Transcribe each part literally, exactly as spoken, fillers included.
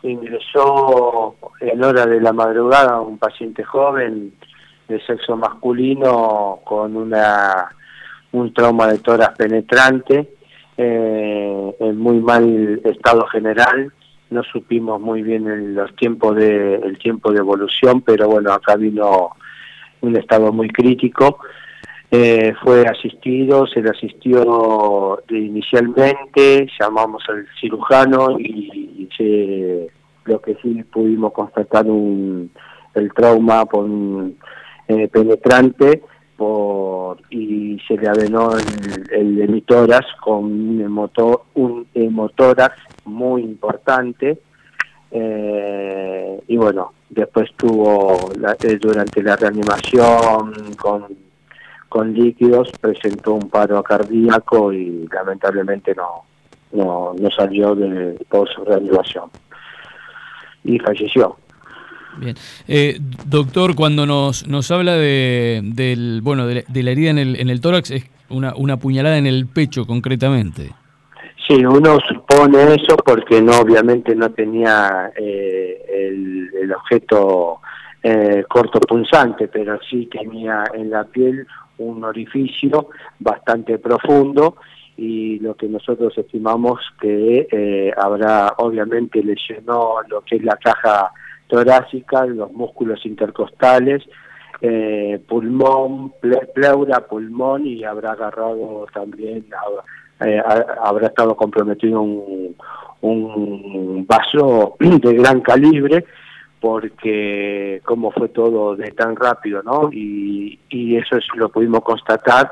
ingresó en hora de la madrugada un paciente joven de sexo masculino con una un trauma de tórax penetrante, eh, en muy mal estado general. No supimos muy bien el, los tiempos de el tiempo de evolución, pero bueno, acá vino un estado muy crítico. Eh, fue asistido, se le asistió de inicialmente, llamamos al cirujano y se, lo que sí pudimos constatar un, el trauma por un, eh, penetrante por, y se le avenó el, el hemitórax con un, hemoto, un hemotórax muy importante. Eh, y bueno, después tuvo la, eh, durante la reanimación con, con líquidos presentó un paro cardíaco y lamentablemente no, no, no salió de toda su reanimación y falleció. Bien, eh, doctor, cuando nos nos habla de del bueno de la, de la herida en el en el tórax, es una una puñalada en el pecho concretamente. Sí, uno supone eso porque no, obviamente no tenía eh, el, el objeto eh, cortopunzante, pero sí tenía en la piel un orificio bastante profundo y lo que nosotros estimamos que eh, habrá, obviamente lesionó lo que es la caja torácica, los músculos intercostales, eh, pulmón, ple, pleura, pulmón y habrá agarrado también... Eh, habrá estado comprometido un, un vaso de gran calibre porque como fue todo de tan rápido, ¿no? Y, y eso es lo pudimos constatar,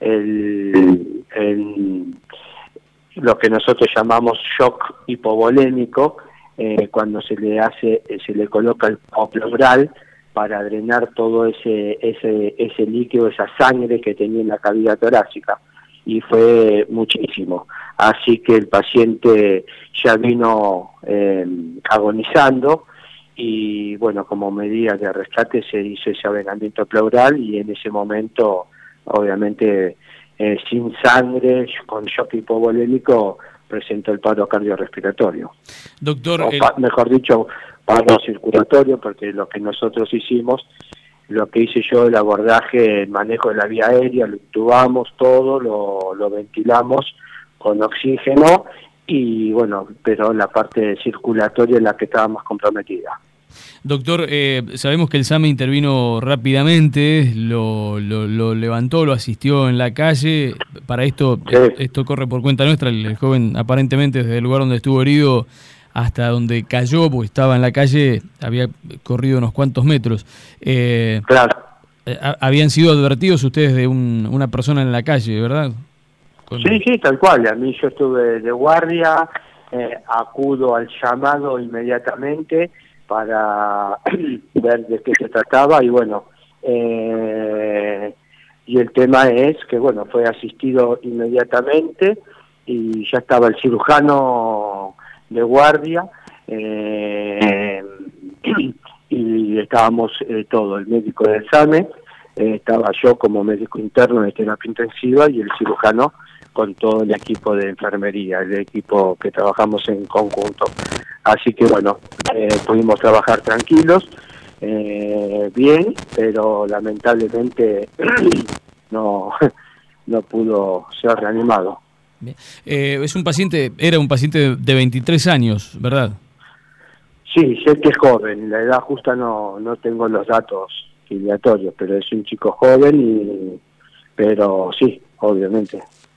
el, el, lo que nosotros llamamos shock hipovolémico, eh, cuando se le hace, se le coloca el pleural para drenar todo ese, ese, ese líquido, esa sangre que tenía en la cavidad torácica. Y fue muchísimo, así que el paciente ya vino eh, agonizando y bueno, como medida de rescate se hizo ese avenamiento pleural y en ese momento, obviamente, eh, sin sangre, con shock hipovolémico, presentó el paro cardiorrespiratorio. Doctor, o, el... mejor dicho, paro circulatorio, porque lo que nosotros hicimos, lo que hice yo, el abordaje, el manejo de la vía aérea, lo intubamos todo, lo, lo ventilamos con oxígeno y bueno, pero la parte circulatoria es la que estaba más comprometida. Doctor, eh, sabemos que el SAME intervino rápidamente, lo, lo, lo levantó, lo asistió en la calle. Para esto, sí. Esto corre por cuenta nuestra, el joven aparentemente desde el lugar donde estuvo herido hasta donde cayó, porque estaba en la calle, había corrido unos cuantos metros. Eh, claro. Eh, habían sido advertidos ustedes de un, una persona en la calle, ¿verdad? Con... Sí, sí, tal cual. A mí yo estuve de guardia, eh, acudo al llamado inmediatamente para ver de qué se trataba y bueno, eh, y el tema es que bueno, fue asistido inmediatamente y ya estaba el cirujano de guardia, eh, y estábamos eh, todo, el médico del SAME, eh, estaba yo como médico interno de terapia intensiva y el cirujano con todo el equipo de enfermería, el equipo que trabajamos en conjunto. Así que bueno, eh, pudimos trabajar tranquilos, eh, bien, pero lamentablemente no, no pudo ser reanimado. Bien. Eh, es un paciente, era un paciente de veintitrés años, ¿verdad? Sí, sé que es joven, la edad justa no, no tengo los datos filiatorios, pero es un chico joven, y pero sí, obviamente.